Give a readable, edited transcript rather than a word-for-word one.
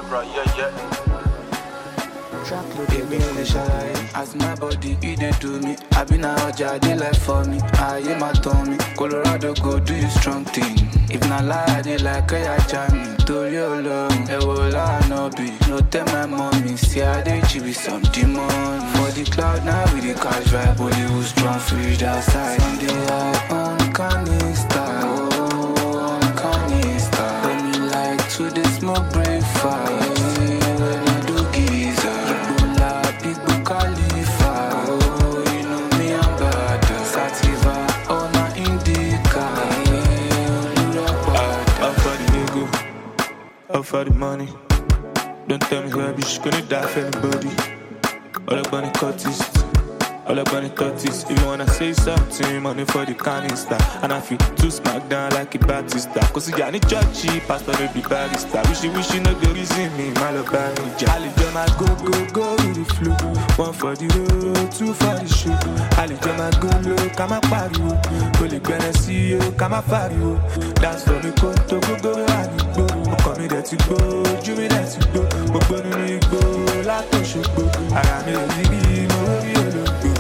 Right, yeah. Baby, in the shy, as my body, it dey do me. I been a hot they like for me. I am my tummy. Colorado go do you strong thing. If not lie, they like a jam. To your love, it will no be. No tell my mommy, see how they chibi some demon. For the cloud now with the cash vibe, body who's strong, free outside. Someday I on Canista, oh, on Canista. Let me like to the smoke breakfast. All for the money. Don't tell me where bitch gonna die for anybody. All up on the cuties. All up on the cuties. If you wanna say something, money for the canister. And I feel too smack down like a Batista. Cause you got any churchy, pastor maybe barista. Wish you no go reason me, my love manager. I'll jam my go with the flow. One for the road, two for the show. I'll jam my go low, come a party. Holy Benessy, come a party. Dance for me, go, and go. Come me there to go, you me there to go. But when you go, like to show. I got me a no, you look good.